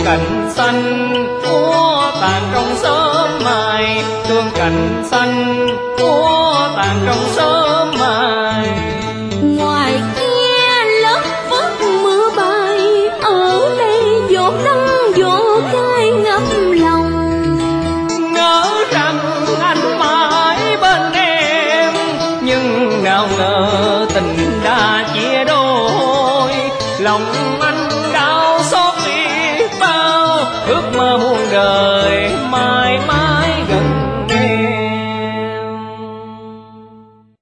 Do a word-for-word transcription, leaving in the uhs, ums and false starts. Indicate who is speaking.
Speaker 1: cành xanh úa tàn trong sớm mai, tương cành xanh úa tàn trong sớm mai.
Speaker 2: Ngoài kia lớp phất mưa bay, ở đây giọt nắng giọt cay ngập lòng.
Speaker 1: Ngỡ rằng anh mãi bên em, nhưng nào ngờ tình đã chia đôi. Lòng anh đau xót biết bao, ước mơ muôn đời mãi mãi.